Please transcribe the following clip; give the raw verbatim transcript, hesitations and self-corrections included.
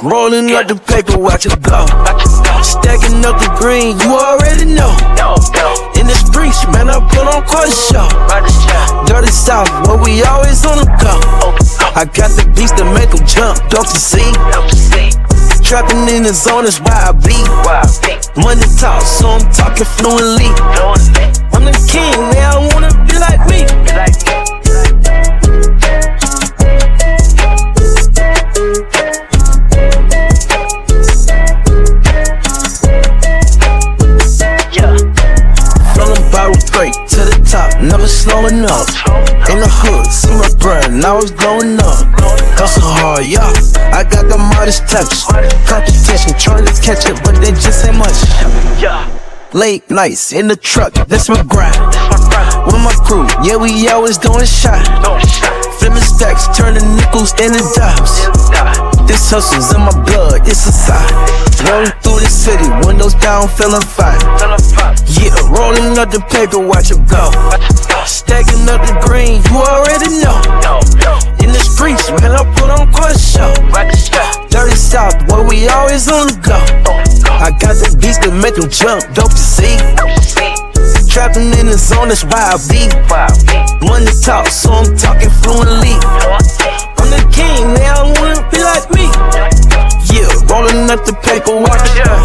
rolling up the paper, watch it go. Stacking up the green, you already know. In the streets, man, I put on quite a show. Dirty South, where we always on the go. I got the beats that make them jump, don't you see? Trapping in the zone is why I be. Money talk, so I'm talking fluently. I'm the king, they all wanna be like me. To the top, never slowing up. In the hood, see my brand, now it's blowing up. Hustle hard, yeah, I got the modest touch. Competition, trying to catch it, but they just ain't much. Late nights in the truck, that's my grind. With my crew, yeah, we always doing shot. Flipping stacks, turning nickels into dimes. This hustle's in my blood, it's a sign. Rolling through the city, windows down, feeling fine. Yeah, rolling up the paper, watch it go. Stacking up the green, you already know. In the streets, man, I put on quite a show. Dirty South, where we always on the go. I got the beats that make them jump, don't you see? Trapping in the zone, that's why I be. Money talk, so I'm talking fluently. I'm the king, they all wanna be like me. Yeah, rolling up the paper, watch it go.